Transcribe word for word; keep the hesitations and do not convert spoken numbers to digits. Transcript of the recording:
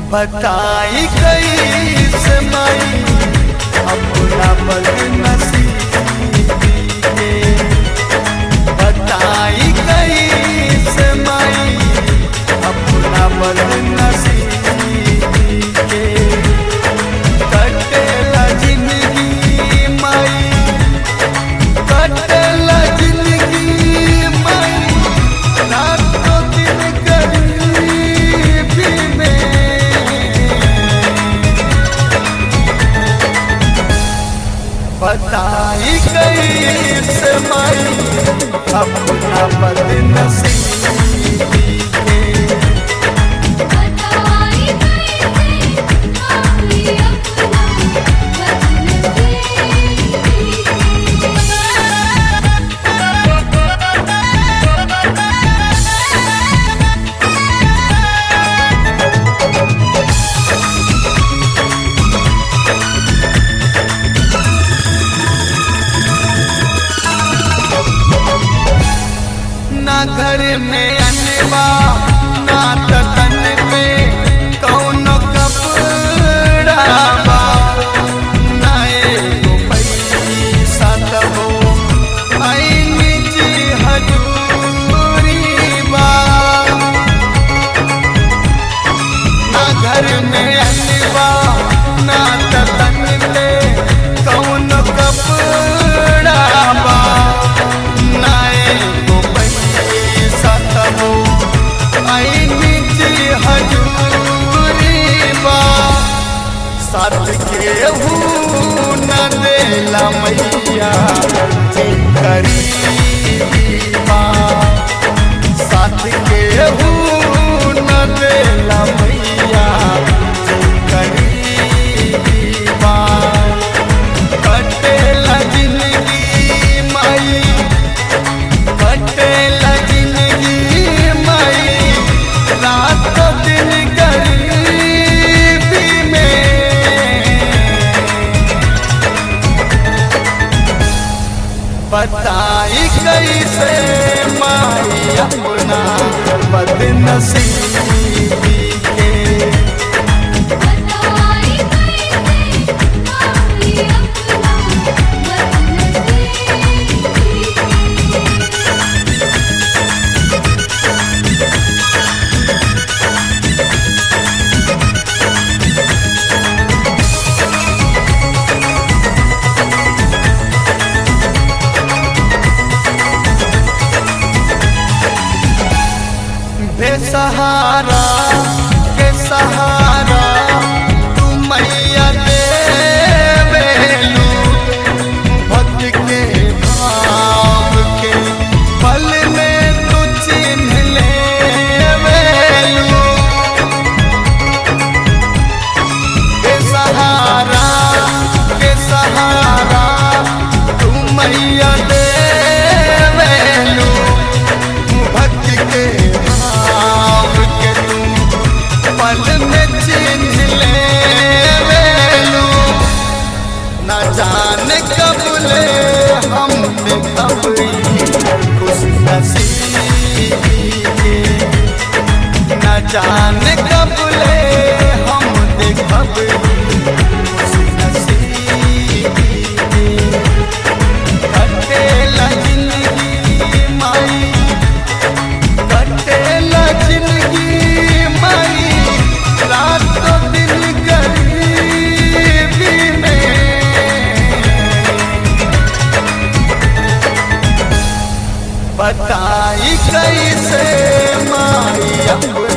बताई कैसे माई अपना बदनसीबी के, बताई कैसे माई अपना बदनसीबी के। कटेला जिंदगी माई, कटेला जिंदगी माई, रातों दिन गरीबी में। बताई कैसे माई अपना बदनसीबी के। बताई कैसे माई अपना ना घर में अनवा ना तन पे कौनो कपड़ा बा, ना एगो पैसा तबो आई निजी हजूरी बा। ना घर में अनवा ना तन पे कौनो कपड़ा बा, ना एगो पैसा तबो आई निजी हजूरी बा। साथ केहू न देला मैया जी गरीबी बा, साथ केहू न देला मैया जी गरीबी बा। कटेला जिंदगी माई, कटेला जिंदगी माई, रातों दिन गरीबी में। बताई कैसे माई अपना बदनसीबी के। बताई कैसे माई अपना बदनसीबी बेसहारा के सहारा तू मैया देवेलू, भक्त के भाव के पल में तू चिन्ह लेवेलू। बेसहारा के सहारा तू मैया देवेलू, भक्त के भाव के तू पल में चिन्ह लेवेलू। न जाने कब ले हम देखब खुश नसीबी के, न जाने कब ले हम देखब खुश नसीबी के। कटेला जिंदगी माई, कटेला जिंदगी माई, रातों दिन गरीबी में। बताई कैसे माई अपना